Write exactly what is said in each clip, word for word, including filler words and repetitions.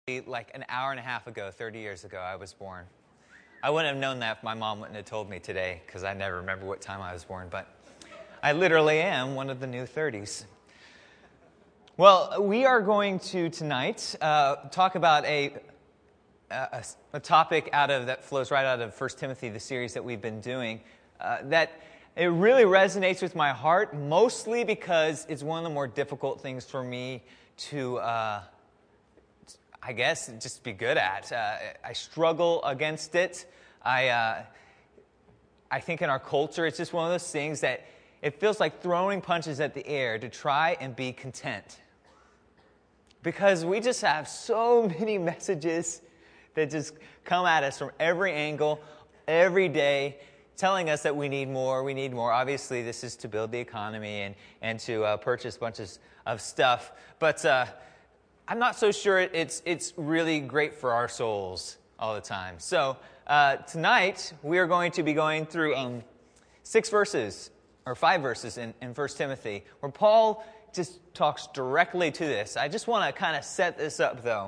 Like an hour and a half ago, thirty years ago, I was born. I wouldn't have known that if my mom wouldn't have told me today, because I never remember what time I was born, but I literally am one of the new thirties. Well, we are going to, tonight, uh, talk about a, a, a topic out of that flows right out of First Timothy, the series that we've been doing, uh, that it really resonates with my heart, mostly because it's one of the more difficult things for me to... Uh, I guess, just be good at. Uh, I struggle against it. I uh, I think in our culture, it's just one of those things that it feels like throwing punches at the air to try and be content. Because we just have so many messages that just come at us from every angle, every day, telling us that we need more, we need more. Obviously, this is to build the economy and, and to uh, purchase bunches of stuff. But... Uh, I'm not so sure it's it's really great for our souls all the time. So uh, tonight we are going to be going through um, six verses or five verses in, in First Timothy where Paul just talks directly to this. I just want to kind of set this up though.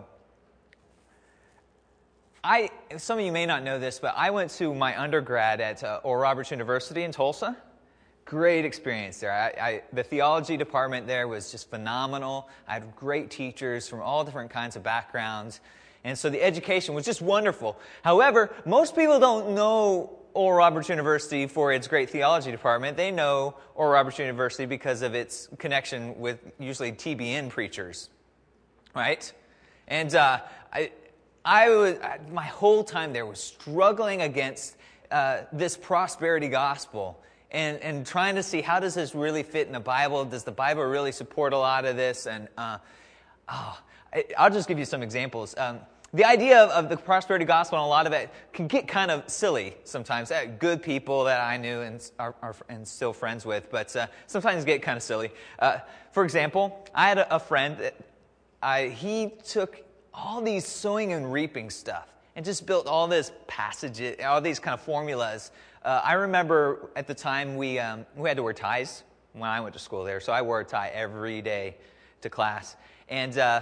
I some of you may not know this, but I went to my undergrad at uh, Oral Roberts University in Tulsa. Great experience there. I, I, the theology department there was just phenomenal. I had great teachers from all different kinds of backgrounds. And so the education was just wonderful. However, most people don't know Oral Roberts University for its great theology department. They know Oral Roberts University because of its connection with usually T B N preachers. Right? And uh, I, I was, my whole time there was struggling against uh, this prosperity gospel. And, and trying to see how does this really fit in the Bible? Does the Bible really support a lot of this? And uh, oh, I, I'll just give you some examples. Um, the idea of, of the prosperity gospel and a lot of it can get kind of silly sometimes. Uh, good people that I knew and are, are and still friends with, but uh, sometimes get kind of silly. Uh, for example, I had a, a friend that I, he took all these sowing and reaping stuff and just built all this passages, all these kind of formulas. Uh, I remember at the time we um, we had to wear ties when I went to school there, so I wore a tie every day to class. And uh,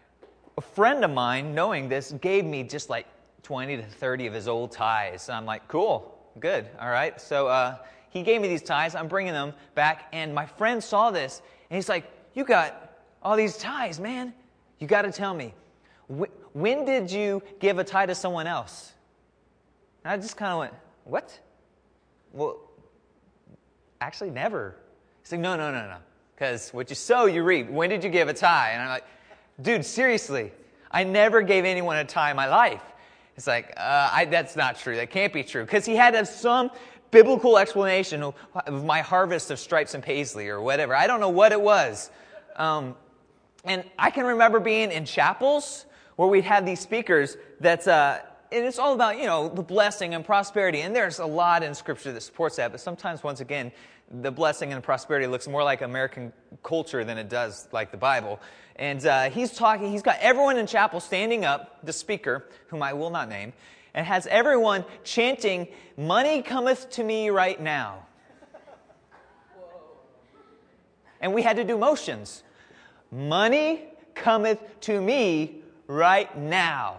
a friend of mine, knowing this, gave me just like twenty to thirty of his old ties. And I'm like, cool, good, all right. So uh, he gave me these ties. I'm bringing them back, and my friend saw this, and he's like, you got all these ties, man. You got to tell me, wh- when did you give a tie to someone else? And I just kind of went, what? Well, actually never. He's like, no, no, no, no. Because what you sow, you reap. When did you give a tie? And I'm like, dude, seriously, I never gave anyone a tie in my life. It's like, uh, I, that's not true. That can't be true. Because he had to have some biblical explanation of, of my harvest of stripes and paisley or whatever. I don't know what it was. Um, and I can remember being in chapels where we'd have these speakers that's... Uh, And it's all about, you know, the blessing and prosperity. And there's a lot in Scripture that supports that. But sometimes, once again, the blessing and prosperity looks more like American culture than it does like the Bible. And uh, he's talking, he's got everyone in chapel standing up, the speaker, whom I will not name, and has everyone chanting, "Money cometh to me right now." And we had to do motions. Money cometh to me right now.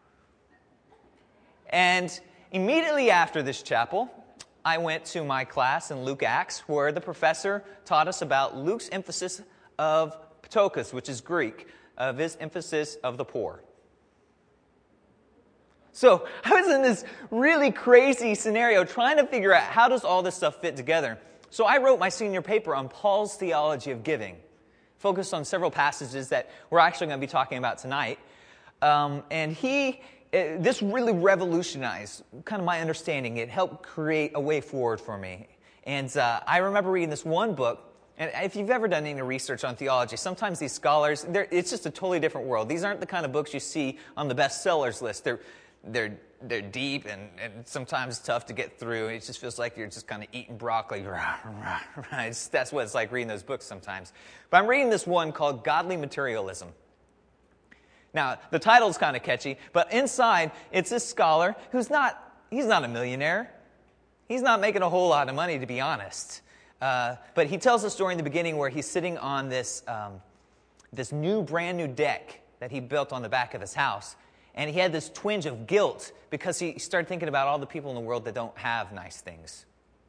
And immediately after this chapel, I went to my class in Luke Acts, where the professor taught us about Luke's emphasis of ptochos, which is Greek, of his emphasis of the poor. So I was in this really crazy scenario trying to figure out how does all this stuff fit together. So I wrote my senior paper on Paul's theology of giving, focused on several passages that we're actually going to be talking about tonight. Um, and he... It, this really revolutionized kind of my understanding. It helped create a way forward for me. And uh, I remember reading this one book, and if you've ever done any research on theology, sometimes these scholars, it's just a totally different world. These aren't the kind of books you see on the bestsellers list. They're they're they're deep and, and sometimes tough to get through. It just feels like you're just kind of eating broccoli. It's, that's what it's like reading those books sometimes. But I'm reading this one called Godly Materialism. Now, the title's kind of catchy, but inside, it's this scholar who's not, he's not a millionaire. He's not making a whole lot of money, to be honest. Uh, but he tells a story in the beginning where he's sitting on this um, this new, brand new deck that he built on the back of his house. And he had this twinge of guilt because he started thinking about all the people in the world that don't have nice things.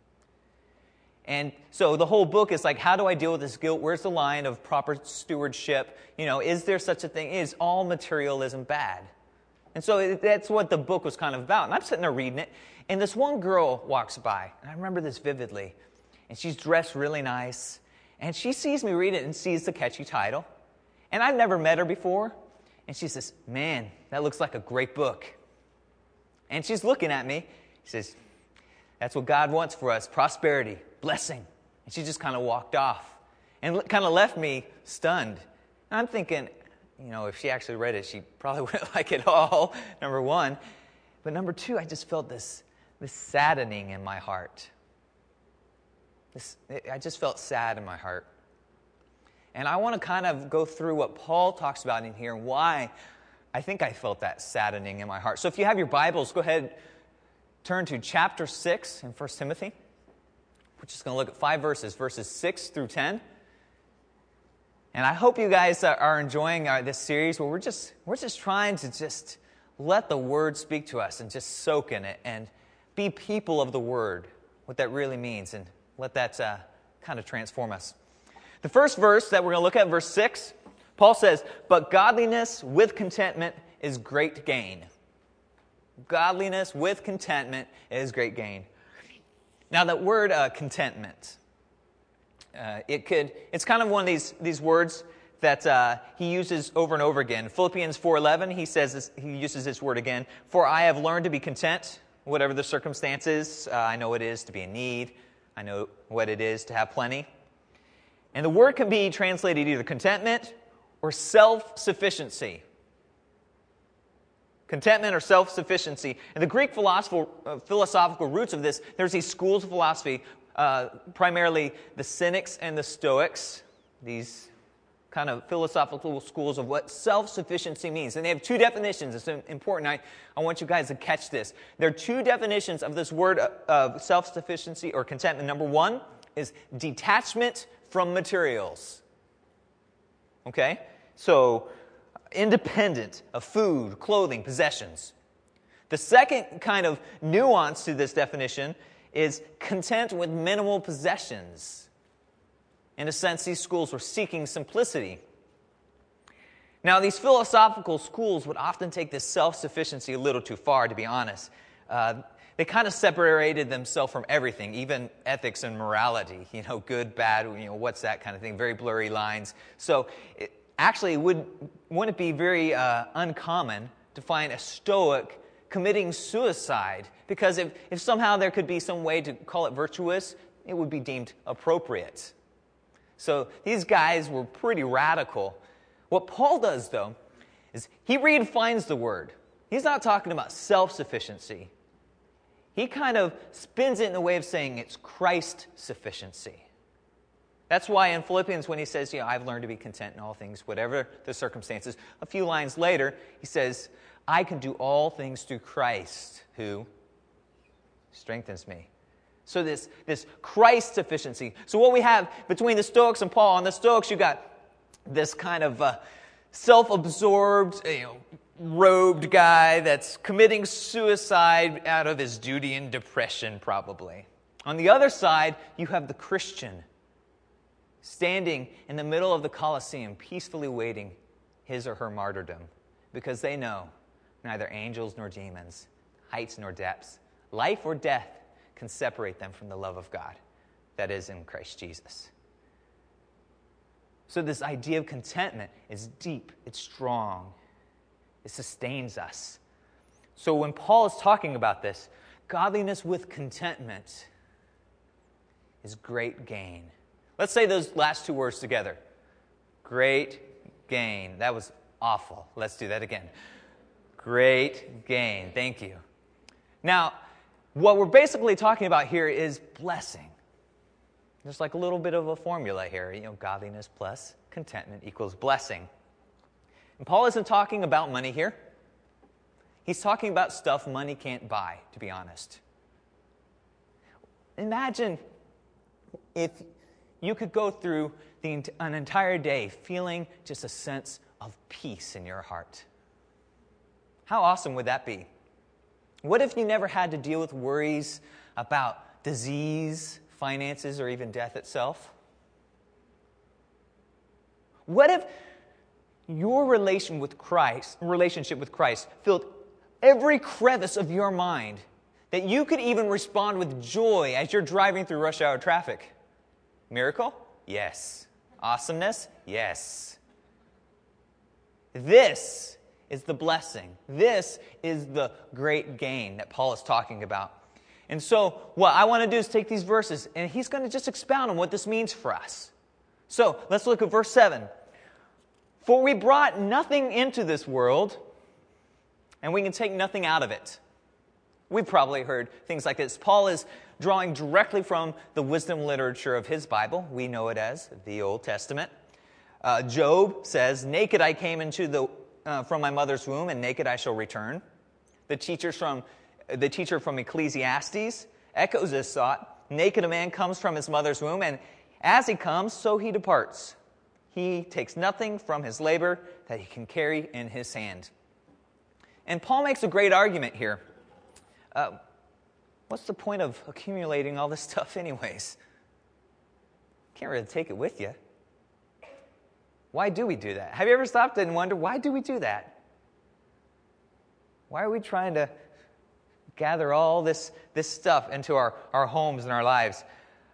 And so the whole book is like, how do I deal with this guilt? Where's the line of proper stewardship? You know, is there such a thing? Is all materialism bad? And so it, that's what the book was kind of about. And I'm sitting there reading it, and this one girl walks by, and I remember this vividly. And she's dressed really nice, and she sees me read it and sees the catchy title. And I've never met her before. And she says, man, that looks like a great book. And she's looking at me. She says, that's what God wants for us, prosperity, blessing. And she just kind of walked off and kind of left me stunned. And I'm thinking, you know, if she actually read it, she probably wouldn't like it all, number one. But number two, I just felt this, this saddening in my heart. This, I just felt sad in my heart. And I want to kind of go through what Paul talks about in here and why I think I felt that saddening in my heart. So if you have your Bibles, go ahead, turn to chapter six in First Timothy. We're just going to look at five verses, verses six through ten. And I hope you guys are enjoying our, this series where we're just we're just trying to just let the Word speak to us and just soak in it and be people of the Word, what that really means, and let that uh, kind of transform us. The first verse that we're going to look at, verse six, Paul says, but godliness with contentment is great gain. Godliness with contentment is great gain. Now that word uh, contentment, uh, it could it's kind of one of these, these words that uh, he uses over and over again. Philippians four eleven, he says this, he uses this word again. For I have learned to be content, whatever the circumstances. Uh, I know what it is to be in need. I know what it is to have plenty. And the word can be translated either contentment or self-sufficiency. Contentment or self-sufficiency. And the Greek philosophical, uh, philosophical roots of this, there's these schools of philosophy, uh, primarily the Cynics and the Stoics, these kind of philosophical schools of what self-sufficiency means. And they have two definitions. It's important. I, I want you guys to catch this. There are two definitions of this word of self-sufficiency or contentment. Number one is detachment from materials. Okay? So, independent of food, clothing, possessions. The second kind of nuance to this definition is content with minimal possessions. In a sense, these schools were seeking simplicity. Now, these philosophical schools would often take this self-sufficiency a little too far, to be honest. Uh, they kind of separated themselves from everything, even ethics and morality. You know, good, bad, you know, what's that kind of thing, very blurry lines. So, it, actually, it would, wouldn't it be very uh, uncommon to find a Stoic committing suicide? Because if, if somehow there could be some way to call it virtuous, it would be deemed appropriate. So these guys were pretty radical. What Paul does, though, is he redefines the word. He's not talking about self-sufficiency. He kind of spins it in a way of saying it's Christ-sufficiency. That's why in Philippians when he says, you know, I've learned to be content in all things, whatever the circumstances, a few lines later, he says, I can do all things through Christ who strengthens me. So this, this Christ sufficiency. So what we have between the Stoics and Paul, on the Stoics you got this kind of uh, self-absorbed, you know, robed guy that's committing suicide out of his duty and depression probably. On the other side, you have the Christian standing in the middle of the Colosseum, peacefully waiting his or her martyrdom, because they know neither angels nor demons, heights nor depths, life or death can separate them from the love of God that is in Christ Jesus. So this idea of contentment is deep, it's strong, it sustains us. So when Paul is talking about this, godliness with contentment is great gain. Let's say those last two words together. Great gain. That was awful. Let's do that again. Great gain. Thank you. Now, what we're basically talking about here is blessing. There's like a little bit of a formula here. You know, godliness plus contentment equals blessing. And Paul isn't talking about money here. He's talking about stuff money can't buy, to be honest. Imagine if you could go through the, an entire day feeling just a sense of peace in your heart. How awesome would that be? What if you never had to deal with worries about disease, finances, or even death itself? What if your relation with Christ, relationship with Christ filled every crevice of your mind, that you could even respond with joy as you're driving through rush hour traffic? Miracle? Yes. Awesomeness? Yes. This is the blessing. This is the great gain that Paul is talking about. And so what I want to do is take these verses, and he's going to just expound on what this means for us. So let's look at verse seven. For we brought nothing into this world, and we can take nothing out of it. We've probably heard things like this. Paul is drawing directly from the wisdom literature of his Bible. We know it as the Old Testament. Uh, Job says, naked I came into the uh, from my mother's womb, and naked I shall return. The teachers from the teacher from Ecclesiastes echoes this thought. Naked a man comes from his mother's womb, and as he comes, so he departs. He takes nothing from his labor that he can carry in his hand. And Paul makes a great argument here. Uh, what's the point of accumulating all this stuff anyways? Can't really take it with you. Why do we do that? Have you ever stopped and wondered, why do we do that? Why are we trying to gather all this, this stuff into our, our homes and our lives?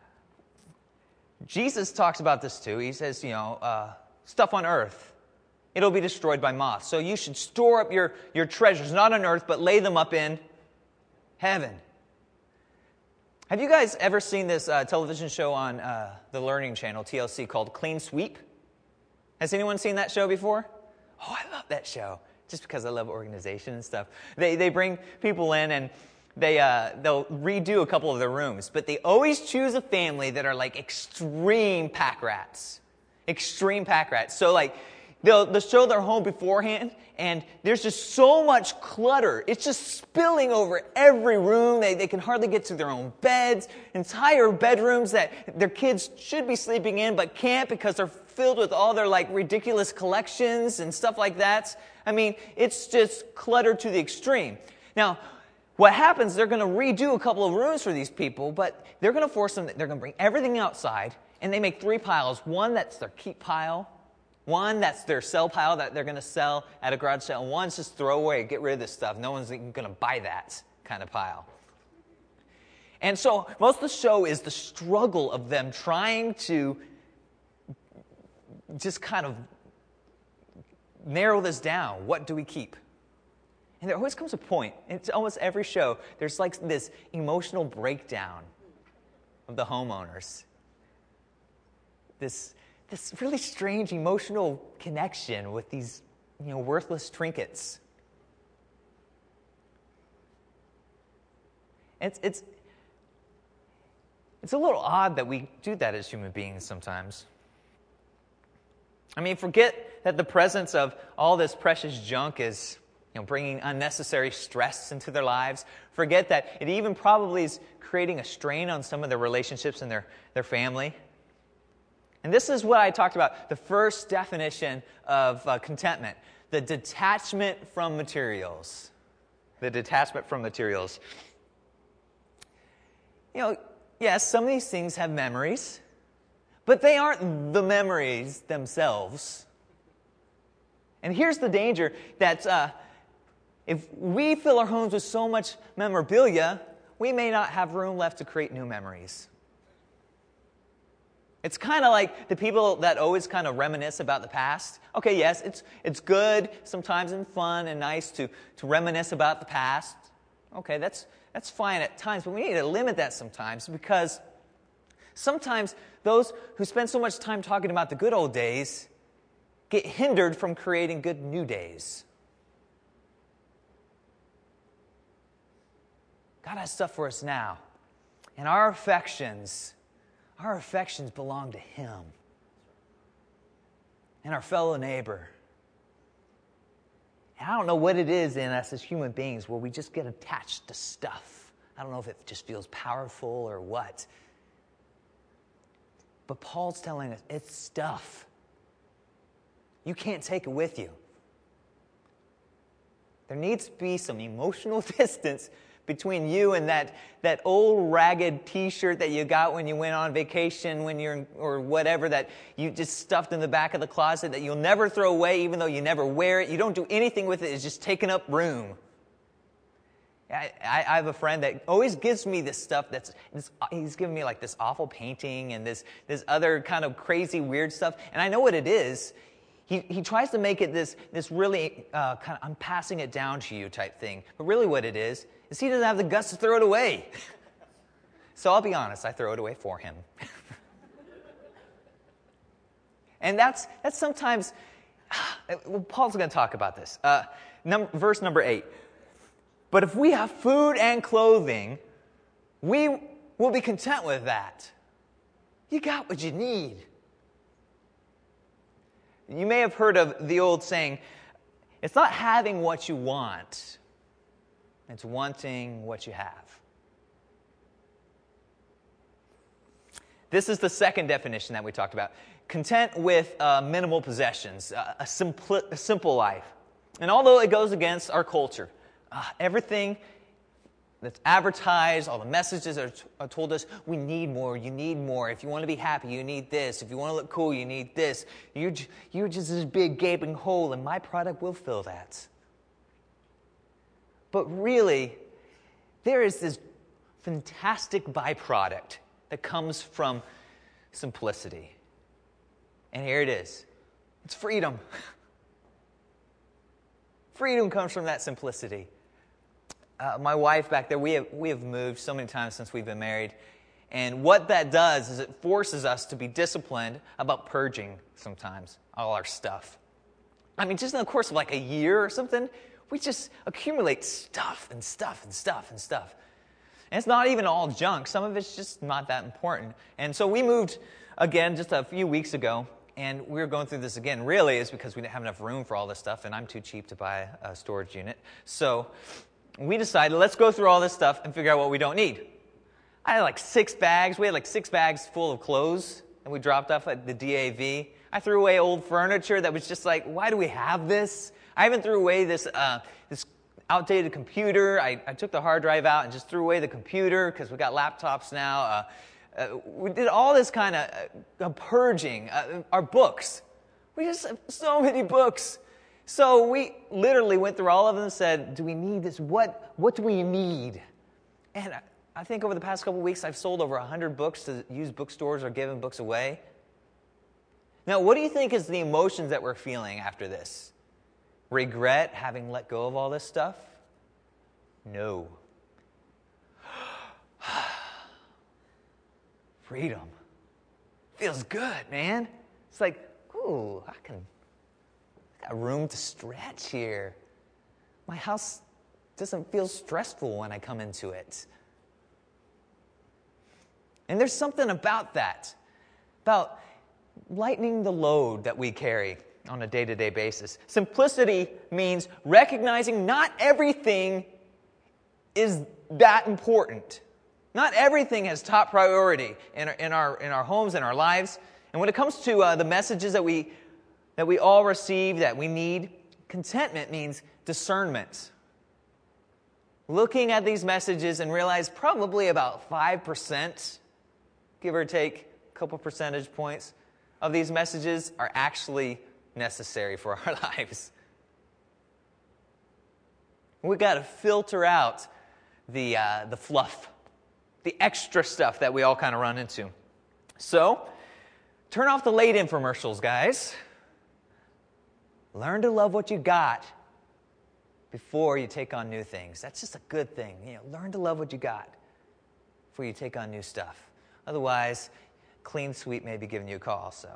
Jesus talks about this too. He says, you know, uh, stuff on earth, it'll be destroyed by moths. So you should store up your, your treasures, not on earth, but lay them up in heaven. Have you guys ever seen this uh, television show on uh, the Learning Channel, T L C, called Clean Sweep? Has anyone seen that show before? Oh, I love that show, just because I love organization and stuff. They they bring people in and they uh, they'll redo a couple of their rooms, but they always choose a family that are like extreme pack rats, extreme pack rats. So like they'll they'll show their home beforehand, and there's just so much clutter. It's just spilling over every room. They they can hardly get to their own beds. Entire bedrooms that their kids should be sleeping in but can't because they're filled with all their like ridiculous collections and stuff like that. I mean, it's just cluttered to the extreme. Now, what happens, they're going to redo a couple of rooms for these people, but they're going to force them, they're going to bring everything outside, and they make three piles. One that's their keep pile, one that's their sell pile that they're going to sell at a garage sale, and one's just throw away, get rid of this stuff. No one's going to buy that kind of pile. And so most of the show is the struggle of them trying to just kind of narrow this down. What do we keep? And there always comes a point, it's almost every show, there's like this emotional breakdown of the homeowners. This, this really strange emotional connection with these, you know, worthless trinkets. It's, it's, it's a little odd that we do that as human beings sometimes. I mean, forget that the presence of all this precious junk is, you know, bringing unnecessary stress into their lives. Forget that it even probably is creating a strain on some of their relationships in their, their family. And this is what I talked about, the first definition of uh, contentment, the detachment from materials. The detachment from materials. You know, yes, some of these things have memories, but they aren't the memories themselves. And here's the danger that uh, if we fill our homes with so much memorabilia, we may not have room left to create new memories. It's kind of like the people that always kind of reminisce about the past. Okay, yes, it's it's good sometimes and fun and nice to, to reminisce about the past. Okay, that's that's fine at times, but we need to limit that sometimes because sometimes those who spend so much time talking about the good old days get hindered from creating good new days. God has stuff for us now. And our affections, our affections belong to Him and our fellow neighbor. And I don't know what it is in us as human beings where we just get attached to stuff. I don't know if it just feels powerful or what. But Paul's telling us it's stuff. You can't take it with you. There needs to be some emotional distance between you and that, that old ragged t-shirt that you got when you went on vacation when you're or whatever that you just stuffed in the back of the closet that you'll never throw away even though you never wear it. You don't do anything with it. It's just taking up room. I, I, I have a friend that always gives me this stuff that's, this, he's giving me like this awful painting and this, this other kind of crazy weird stuff. And I know what it is. He, he tries to make it this, this really uh, kind of I'm passing it down to you type thing. But really what it is, is he doesn't have the guts to throw it away. So I'll be honest, I throw it away for him. And that's, that's sometimes, well, Paul's going to talk about this. Uh, num- verse number eight. But if we have food and clothing, we will be content with that. You got what you need. You may have heard of the old saying, it's not having what you want, it's wanting what you have. This is the second definition that we talked about. Content with uh, minimal possessions, uh, a, simple, a simple life. And although it goes against our culture, uh, everything that's advertised, all the messages that are, t- are told us, we need more, you need more. If you want to be happy, you need this. If you want to look cool, you need this. You're, j- you're just this big gaping hole, and my product will fill that. But really, there is this fantastic byproduct that comes from simplicity. And here it is. It's freedom. Freedom comes from that simplicity. Uh, my wife back there, we have, we have moved so many times since we've been married. And what that does is it forces us to be disciplined about purging sometimes all our stuff. I mean, just in the course of like a year or something, we just accumulate stuff and stuff and stuff and stuff. And it's not even all junk. Some of it's just not that important. And so we moved again just a few weeks ago. And we were going through this again. Really, it's because we didn't have enough room for all this stuff. And I'm too cheap to buy a storage unit. So we decided, let's go through all this stuff and figure out what we don't need. I had like six bags. We had like six bags full of clothes that we dropped off at the D A V. I threw away old furniture that was just like, why do we have this? I even threw away this uh, this outdated computer. I, I took the hard drive out and just threw away the computer because we got laptops now. Uh, uh, we did all this kind of uh, purging. Uh, our books. We just have so many books. So we literally went through all of them and said, do we need this? What, what do we need? And I, I think over the past couple of weeks, I've sold over one hundred books to used bookstores or given books away. Now, what do you think is the emotions that we're feeling after this? Regret having let go of all this stuff? No. Freedom. Feels good, man. It's like, ooh, I can... got room to stretch here. My house doesn't feel stressful when I come into it. And there's something about that, about lightening the load that we carry on a day-to-day basis. Simplicity means recognizing not everything is that important. Not everything has top priority in our, in our, in our homes and our lives. And when it comes to uh, the messages that we that we all receive, that we need, contentment means discernment. Looking at these messages and realize probably about five percent, give or take a couple percentage points, of these messages are actually necessary for our lives. We've got to filter out the uh, the fluff, the extra stuff that we all kind of run into. So, turn off the late infomercials, guys. Learn to love what you got before you take on new things. That's just a good thing. You know, learn to love what you got before you take on new stuff. Otherwise, Clean Sweep may be giving you a call. So,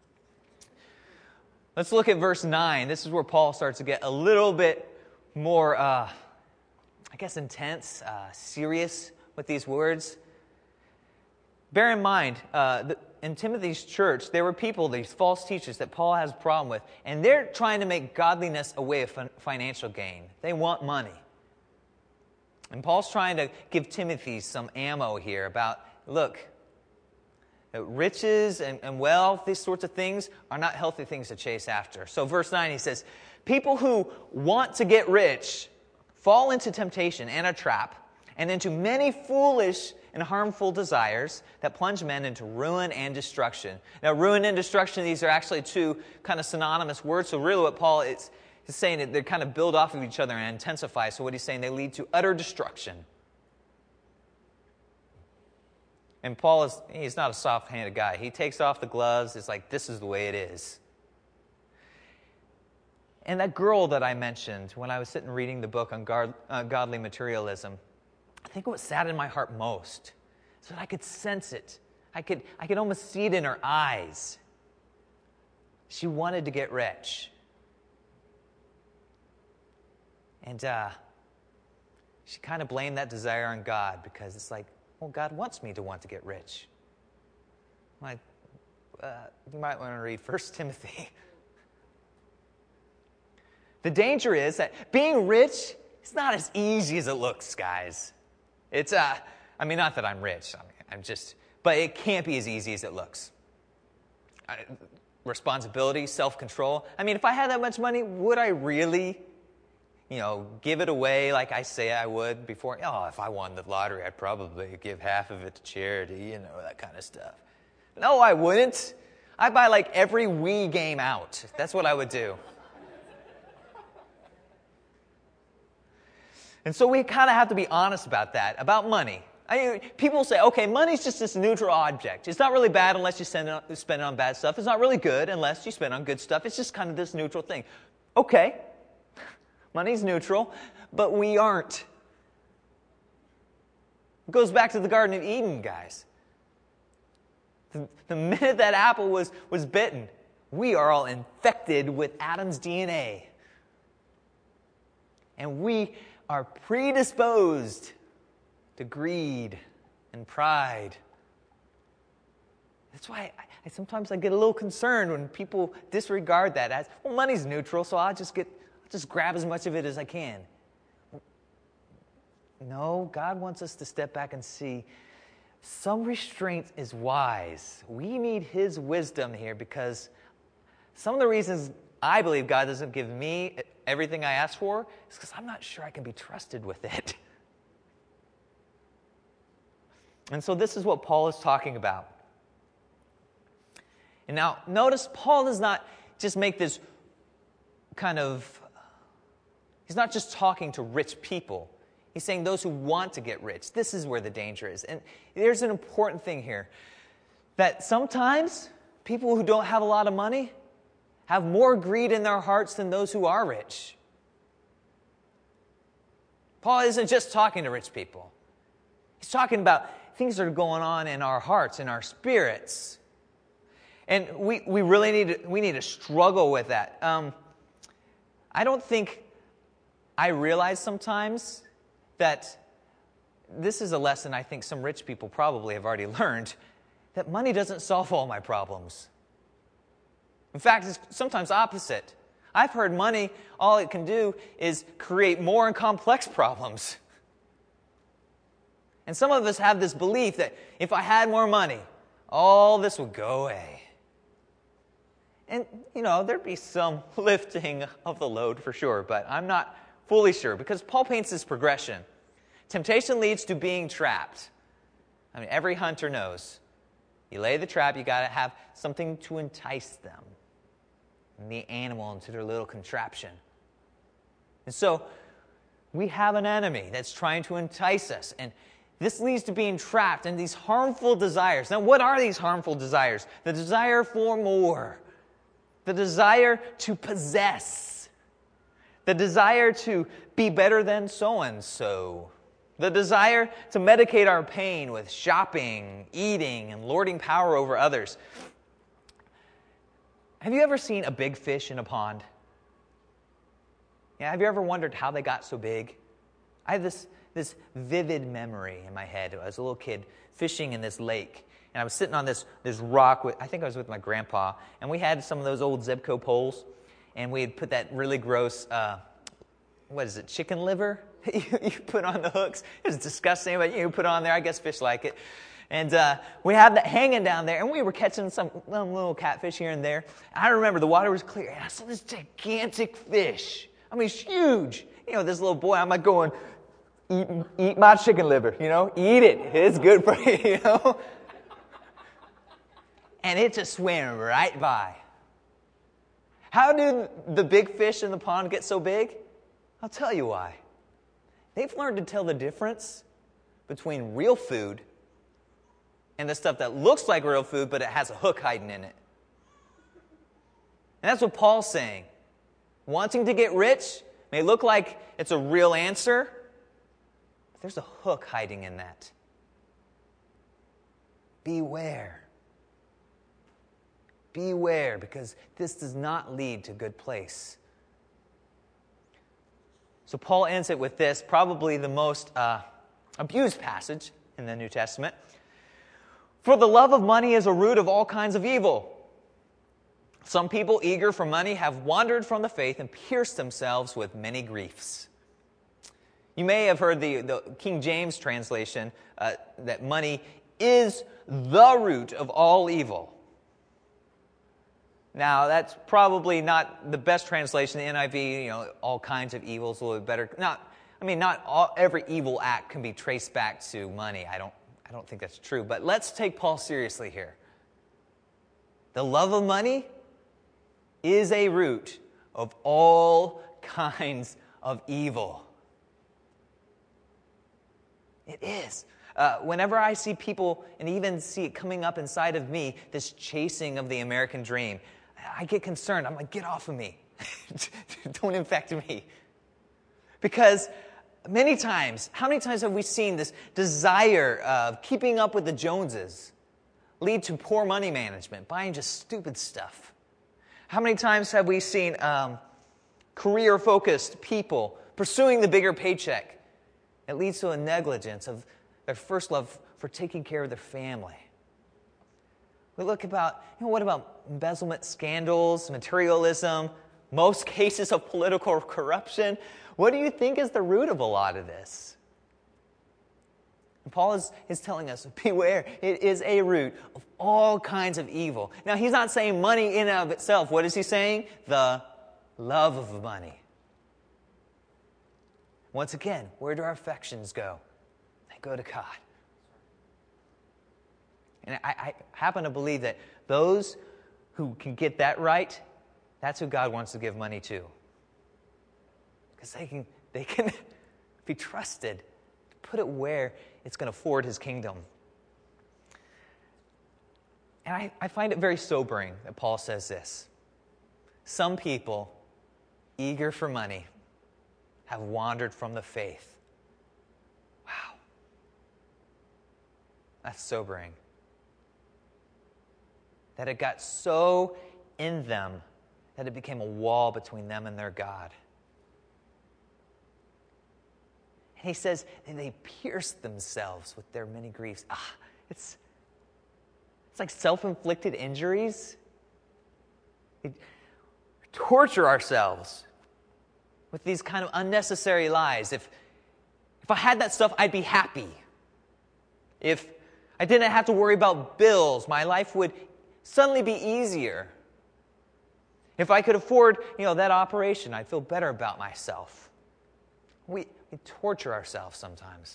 let's look at verse nine. This is where Paul starts to get a little bit more, uh, I guess, intense, uh, serious with these words. Bear in mind, uh, the, in Timothy's church, there were people, these false teachers that Paul has a problem with, and they're trying to make godliness a way of fin- financial gain. They want money. And Paul's trying to give Timothy some ammo here about, look, That riches and, and wealth, these sorts of things, are not healthy things to chase after. So verse nine, he says, people who want to get rich fall into temptation and a trap, and into many foolish and harmful desires that plunge men into ruin and destruction. Now, ruin and destruction, these are actually two kind of synonymous words. So really what Paul is, is saying, that they kind of build off of each other and intensify. So what he's saying, they lead to utter destruction. And Paul is, he's not a soft-handed guy. He takes off the gloves. It's like, this is the way it is. And that girl that I mentioned when I was sitting reading the book on God, uh, godly materialism, I think what saddened my heart most is that I could sense it. I could, I could almost see it in her eyes. She wanted to get rich. And uh, she kind of blamed that desire on God, because it's like, well, God wants me to want to get rich. I'm like, uh, you might want to read First Timothy. The danger is that being rich is not as easy as it looks, guys. It's, uh, I mean, not that I'm rich. I mean, I'm just, but it can't be as easy as it looks. Uh, responsibility, self-control. I mean, if I had that much money, would I really, you know, give it away like I say I would before? Oh, if I won the lottery, I'd probably give half of it to charity, you know, that kind of stuff. No, I wouldn't. I'd buy like every Wii game out. That's what I would do. And so we kind of have to be honest about that, about money. I mean, people say, okay, money's just this neutral object. It's not really bad unless you spend it, on, spend it on bad stuff. It's not really good unless you spend it on good stuff. It's just kind of this neutral thing. Okay, money's neutral, but we aren't. It goes back to the Garden of Eden, guys. The, the minute that apple was, was bitten, we are all infected with Adam's D N A. And we are predisposed to greed and pride. That's why I, I sometimes I get a little concerned when people disregard that as, well, money's neutral, so I'll just get, I'll just grab as much of it as I can. No, God wants us to step back and see some restraint is wise. We need His wisdom here, because some of the reasons I believe God doesn't give me everything I ask for is because I'm not sure I can be trusted with it. And so this is what Paul is talking about. And now, notice Paul does not just make this kind of, he's not just talking to rich people. He's saying those who want to get rich. This is where the danger is. And there's an important thing here, that sometimes people who don't have a lot of money have more greed in their hearts than those who are rich. Paul isn't just talking to rich people. He's talking about things that are going on in our hearts, in our spirits. And we, we really need to, we need to struggle with that. Um, I don't think I realize sometimes that this is a lesson I think some rich people probably have already learned, that money doesn't solve all my problems. In fact, it's sometimes opposite. I've heard money, all it can do is create more and complex problems. And some of us have this belief that if I had more money, all this would go away. And, you know, there'd be some lifting of the load for sure, but I'm not fully sure, because Paul paints this progression. Temptation leads to being trapped. I mean, every hunter knows. You lay the trap, you got to have something to entice them, the animal, into their little contraption. And so we have an enemy that's trying to entice us, and this leads to being trapped in these harmful desires. Now, what are these harmful desires? The desire for more, the desire to possess, the desire to be better than so-and-so, the desire to medicate our pain with shopping, eating, and lording power over others. Have you ever seen a big fish in a pond? Yeah, have you ever wondered how they got so big? I have this, this vivid memory in my head. I was a little kid fishing in this lake, and I was sitting on this, this rock with, I think I was with my grandpa, and we had some of those old Zebco poles, and we had put that really gross, uh, what is it, chicken liver you, you put on the hooks. It was disgusting, but you put on there. I guess fish like it. And uh, we had that hanging down there, and we were catching some little catfish here and there. And I remember the water was clear, and I saw this gigantic fish. I mean, it's huge. You know, this little boy, I'm like going, eat, eat my chicken liver, you know, eat it. It's good for you, you know. And it just swam right by. How did the big fish in the pond get so big? I'll tell you why. They've learned to tell the difference between real food and the stuff that looks like real food, but it has a hook hiding in it. And that's what Paul's saying. Wanting to get rich may look like it's a real answer, but there's a hook hiding in that. Beware. Beware, because this does not lead to good place. So Paul ends it with this, probably the most uh, abused passage in the New Testament. For the love of money is a root of all kinds of evil. Some people eager for money have wandered from the faith and pierced themselves with many griefs. You may have heard the, the King James translation uh, that money is the root of all evil. Now, that's probably not the best translation. The N I V, you know, all kinds of evils, a little bit better. Not, I mean, not all, every evil act can be traced back to money. I don't, I don't think that's true. But let's take Paul seriously here. The love of money is a root of all kinds of evil. It is. Uh, whenever I see people, and even see it coming up inside of me, this chasing of the American dream, I get concerned. I'm like, get off of me. Don't infect me. Because many times, how many times have we seen this desire of keeping up with the Joneses lead to poor money management, buying just stupid stuff? How many times have we seen um, career-focused people pursuing the bigger paycheck? It leads to a negligence of their first love for taking care of their family. We look about, you know, what about embezzlement scandals, materialism, most cases of political corruption? What do you think is the root of a lot of this? And Paul is, is telling us, beware, it is a root of all kinds of evil. Now, he's not saying money in and of itself. What is he saying? The love of money. Once again, where do our affections go? They go to God. And I, I happen to believe that those who can get that right, that's who God wants to give money to. Because they can, they can be trusted to put it where it's going to forward his kingdom. And I, I find it very sobering that Paul says this. Some people, eager for money, have wandered from the faith. Wow. That's sobering. That it got so in them that it became a wall between them and their God. And he says, and they pierced themselves with their many griefs. Ah, it's, it's like self-inflicted injuries. We torture ourselves with these kind of unnecessary lies. If, if I had that stuff, I'd be happy. If I didn't have to worry about bills, my life would suddenly be easier. If I could afford, you know, that operation, I'd feel better about myself. We, we torture ourselves sometimes.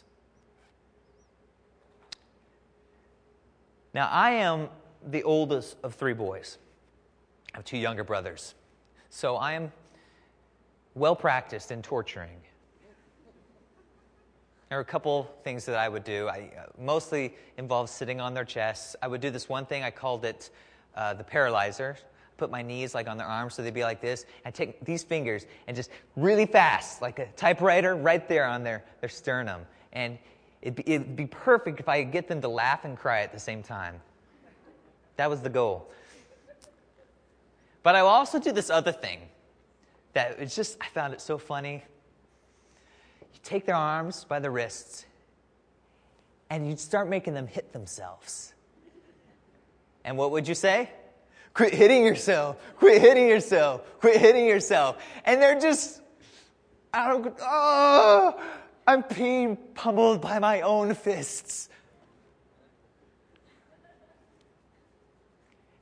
Now, I am the oldest of three boys. I have two younger brothers. So I am well practiced in torturing. There are a couple things that I would do. I uh, mostly involved sitting on their chests. I would do this one thing. I called it uh, the paralyzer. Put my knees like on their arms so they'd be like this. And take these fingers and just really fast, like a typewriter, right there on their, their sternum. And it'd be, it'd be perfect if I could get them to laugh and cry at the same time. That was the goal. But I will also do this other thing that it's just, I found it so funny. You take their arms by the wrists, and you'd start making them hit themselves. And what would you say? Quit hitting yourself. Quit hitting yourself. Quit hitting yourself. And they're just, I don't, oh, I'm being pummeled by my own fists.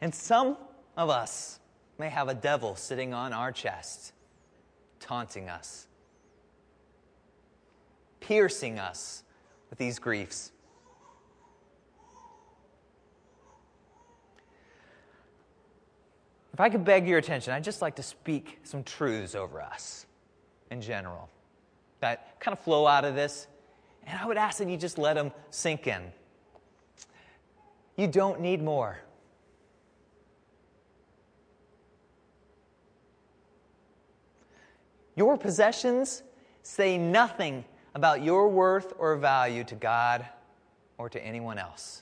And some of us may have a devil sitting on our chest, taunting us, piercing us with these griefs. If I could beg your attention, I'd just like to speak some truths over us in general that kind of flow out of this. And I would ask that you just let them sink in. You don't need more. Your possessions say nothing about your worth or value to God or to anyone else.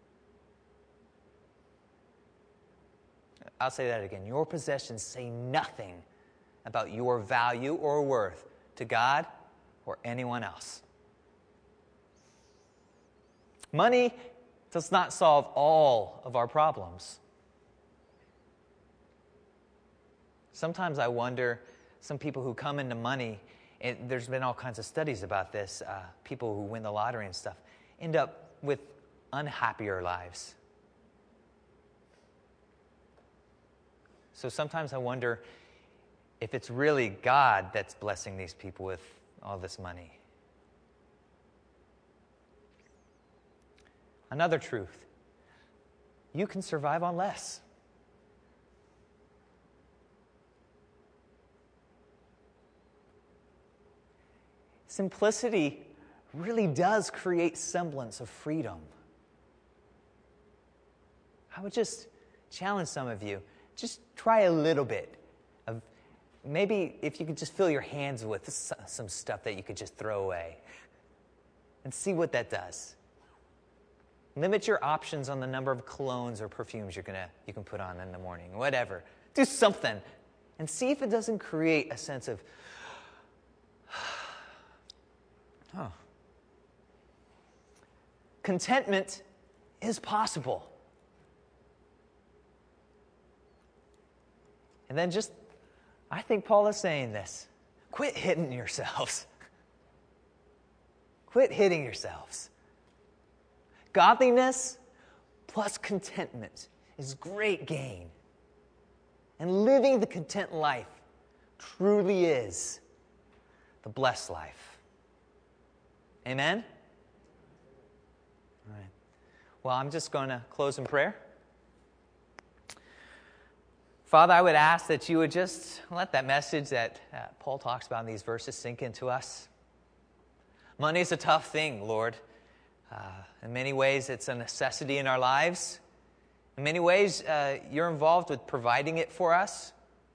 I'll say that again. Your possessions say nothing about your value or worth to God or anyone else. Money does not solve all of our problems. Sometimes I wonder, some people who come into money, and there's been all kinds of studies about this, uh, people who win the lottery and stuff, end up with unhappier lives. So sometimes I wonder if it's really God that's blessing these people with all this money. Another truth, you can survive on less. Simplicity really does create semblance of freedom. I would just challenge some of you, just try a little bit of, maybe if you could just fill your hands with some stuff that you could just throw away and see what that does. Limit your options on the number of colognes or perfumes you're gonna you can put on in the morning, whatever. Do something and see if it doesn't create a sense of, oh. Contentment is possible. And then just, I think Paul is saying this, quit hitting yourselves. Quit hitting yourselves. Godliness plus contentment is great gain. And living the content life truly is the blessed life. Amen? All right. Well, I'm just going to close in prayer. Father, I would ask that you would just let that message that uh, Paul talks about in these verses sink into us. Money is a tough thing, Lord. Uh, in many ways, it's a necessity in our lives. In many ways, uh, you're involved with providing it for us.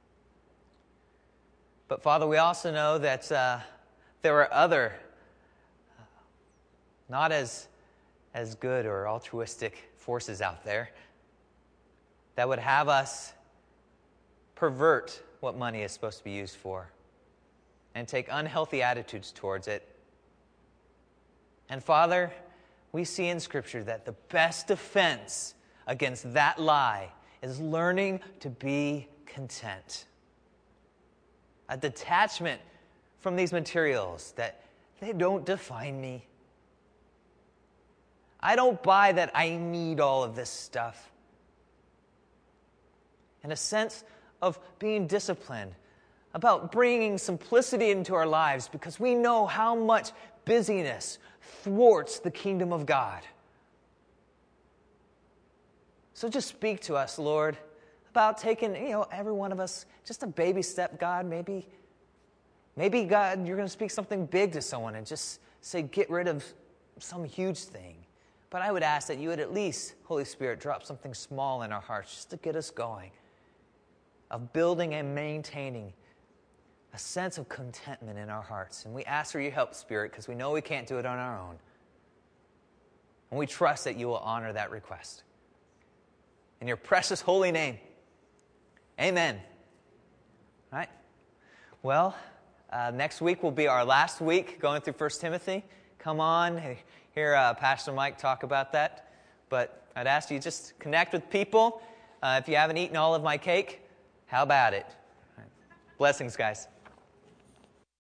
But Father, we also know that uh, there are other, uh, not as, as good or altruistic forces out there that would have us pervert what money is supposed to be used for and take unhealthy attitudes towards it. And Father, we see in Scripture that the best defense against that lie is learning to be content. A detachment from these materials that they don't define me. I don't buy that I need all of this stuff. And a sense of being disciplined about bringing simplicity into our lives because we know how much busyness thwarts the kingdom of God. So just speak to us, Lord, about taking, you know, every one of us, just a baby step, God. Maybe, maybe God, you're going to speak something big to someone and just say, get rid of some huge thing. But I would ask that you would at least, Holy Spirit, drop something small in our hearts just to get us going, of building and maintaining a sense of contentment in our hearts. And we ask for your help, Spirit, because we know we can't do it on our own. And we trust that you will honor that request. In your precious holy name, amen. All right. Well, uh, next week will be our last week going through First Timothy. Come on, hear uh, Pastor Mike talk about that. But I'd ask you just connect with people. Uh, if you haven't eaten all of my cake, how about it? All right. Blessings, guys.